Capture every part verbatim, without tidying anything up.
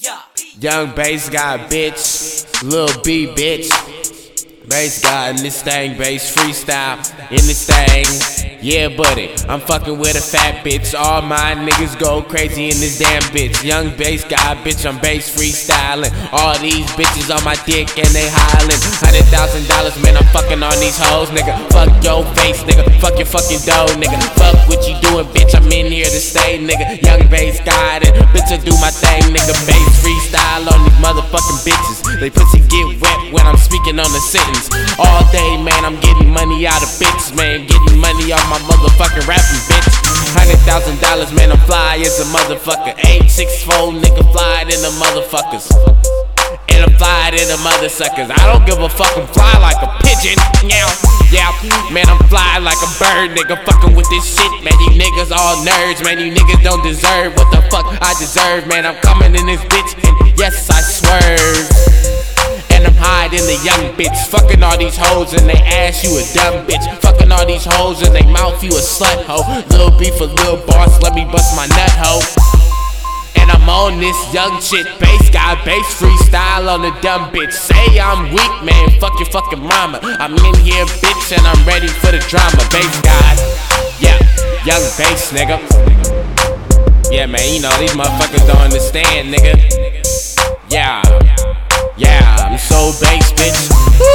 Young bass guy, bitch. Lil B, bitch. Bass guy in this thing, bass freestyle in this thing. Yeah, buddy, I'm fucking with a fat bitch. All my niggas go crazy in this damn bitch. Young bass guy, bitch, I'm bass freestyling. All these bitches on my dick and they hollering. Hundred thousand dollars, man, I'm fucking on these hoes, nigga. Fuck your face, nigga. Fuck your fucking dough, nigga. Fuck what you doing, bitch. I'm in here to stay, nigga. Young bass guy, and bitch, I do my thing, nigga. Bass freestyle on these motherfucking bitches. They pussy get wet when I'm speaking on the sentence. All day, man, I'm getting money out of bitches, man. Getting money off my motherfucking rapping, bitch. Hundred thousand dollars, man, I'm fly as a motherfucker. Eight, six, four, nigga, fly than the motherfuckers. And I'm fly than the mother suckers. I don't give a fuck, I'm fly like a pigeon. Yeah, yeah, man, I'm fly like a bird, nigga. Fucking with this shit, man. You niggas all nerds, man. You niggas don't deserve what the fuck I deserve, man. I'm coming in this bitch, and yes, I swerve. And I'm hiding the young bitch. Fucking all these hoes and they ass, you a dumb bitch. Fucking all these hoes and they mouth, you a slut hoe. Lil B for Lil Boss, let me bust my nut hoe. And I'm on this young shit, bass guy, bass freestyle on the dumb bitch. Say I'm weak, man, fuck your fucking mama. I'm in here, bitch, and I'm ready for the drama. Bass guy, yeah, young bass, nigga. Yeah, man, you know, these motherfuckers don't understand, nigga. Yeah. Yeah, I'm so bass, bitch.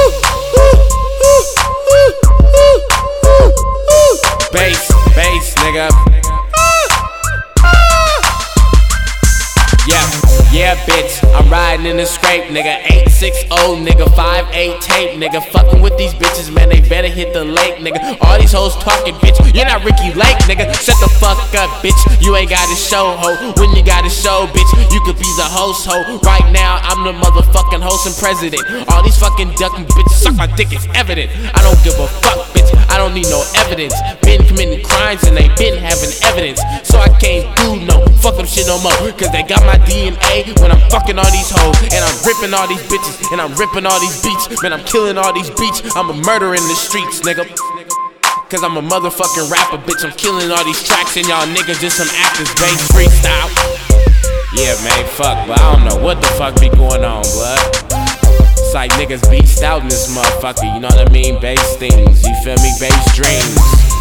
Bass, bass, nigga. Yeah, yeah, bitch. I'm riding in the scrape, nigga. eight six zero, nigga. five eight tape, nigga. Fucking with these bitches, man. They better hit the lake, nigga. All these hoes talking, bitch. You're not Ricky Lake, nigga. Shut the fuck up, bitch. You ain't got a show, ho. When you got a show, bitch, you could be the host, ho. Right now, I'm the motherfucking host and president. All these fucking ducking bitches suck my dick, it's evident. I don't give a fuck, bitch. I don't need no evidence. Been committing crimes and they been having evidence. So I can't do no fuck them shit no more. Cause they got my D N A when I'm fucking all these hoes. And I'm ripping all these bitches. And I'm ripping all these beats. Man, I'm killing all these beats. I'm a murder in the streets, nigga. Cause I'm a motherfucking rapper, bitch. I'm killing all these tracks and y'all niggas just some actors, bass freestyle. Yeah, man, fuck, but I don't know what the fuck be going on, blood. It's like niggas beast out in this motherfucker, you know what I mean? Bass things, you feel me? Bass dreams.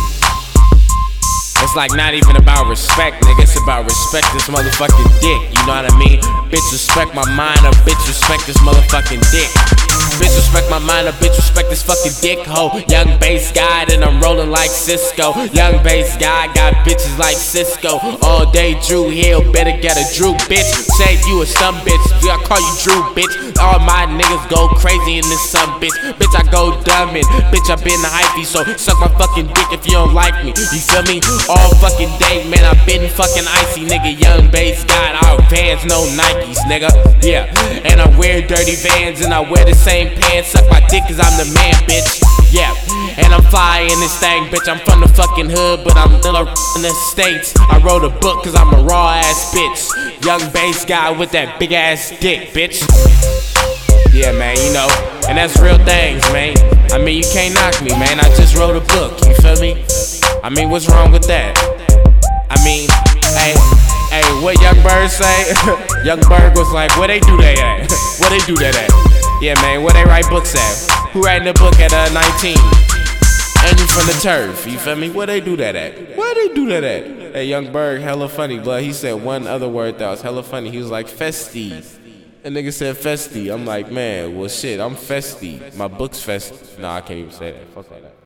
It's like not even about respect, nigga. It's about respect this motherfucking dick, you know what I mean? Bitch, respect my mind, or bitch, respect this motherfucking dick. Bitch, respect my mind, or bitch, respect this fucking dick, ho. Young bass guy, and I'm rolling like Cisco. Young bass guy, got bitches like Cisco. All day Drew Hill, better get a Drew, bitch. Say you a some bitch, I call you Drew, bitch. All my niggas go crazy in this some bitch. Bitch, I go dumb and bitch, I been the hypey, so suck my fucking dick if you don't like me. You feel me? All fucking day, man, I been fucking icy, nigga. Young bass guy, all Vans, no Nikes, nigga. Yeah, and I wear dirty Vans and I wear the same pants. Suck my dick cause I'm the man, bitch. Yeah, and I'm fly in this thing, bitch. I'm from the fucking hood, but I'm still in the States. I wrote a book cause I'm a raw ass bitch. Young bass guy with that big ass dick, bitch. Yeah, man, you know, and that's real things, man. I mean, you can't knock me, man. I just wrote a book, you feel me? I mean, what's wrong with that? I mean, hey, hey, what Young Berg say? Young Berg was like, where they do that at? Where they do that at? Yeah, man, where they write books at? Who writing a book at uh, nineteen? And you from the turf, you feel me? Where they do that at? Where they do that at? Hey, Young Berg, hella funny, but he said one other word that was hella funny. He was like, festy. That nigga said festy. I'm like, man, well shit, I'm festy. My book's festy. Nah, I can't even say that. Fuck like that.